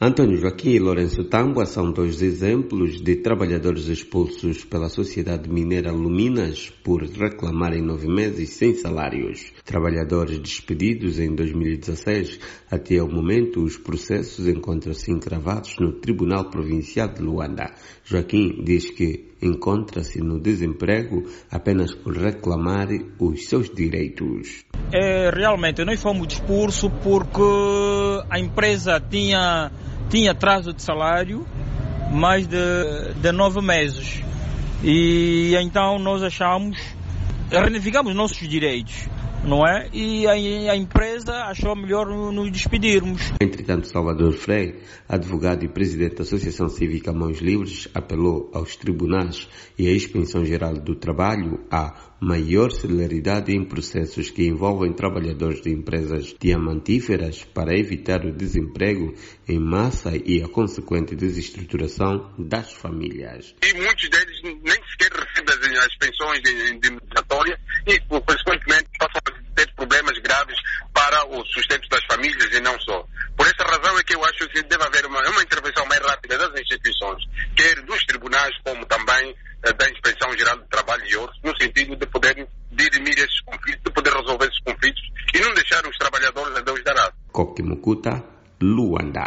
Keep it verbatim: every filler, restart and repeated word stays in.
Antônio Joaquim e Lourenço Tambua são dois exemplos de trabalhadores expulsos pela sociedade mineira Luminas por reclamarem nove meses sem salários. Trabalhadores despedidos em dois mil e dezasseis. Até o momento, os processos encontram-se encravados no Tribunal Provincial de Luanda. Joaquim diz que encontra-se no desemprego apenas por reclamar os seus direitos. É, realmente, nós fomos expulsos porque a empresa tinha, tinha atraso de salário mais de, de nove meses. E então nós achamos, reivindicamos nossos direitos, não é? E a, a empresa achou melhor nos despedirmos. Entretanto, Salvador Frei, advogado e presidente da Associação Cívica Mãos Livres, apelou aos tribunais e à Inspeção-Geral do Trabalho a maior celeridade em processos que envolvem trabalhadores de empresas diamantíferas para evitar o desemprego em massa e a consequente desestruturação das famílias. E muitos deles nem sequer recebem as pensões indenizatórias e, consequentemente, passam a ter problemas graves para o sustento das famílias e não só. Por essa razão é que eu acho que deve haver uma, uma intervenção mais rápida das instituições, quer dos tribunais como também eh, da Inspeção-Geral do Trabalho e outros, no sentido de poder dirimir esses conflitos, de poder resolver esses conflitos e não deixar os trabalhadores a Deus dará. Coque Mucuta, Luanda.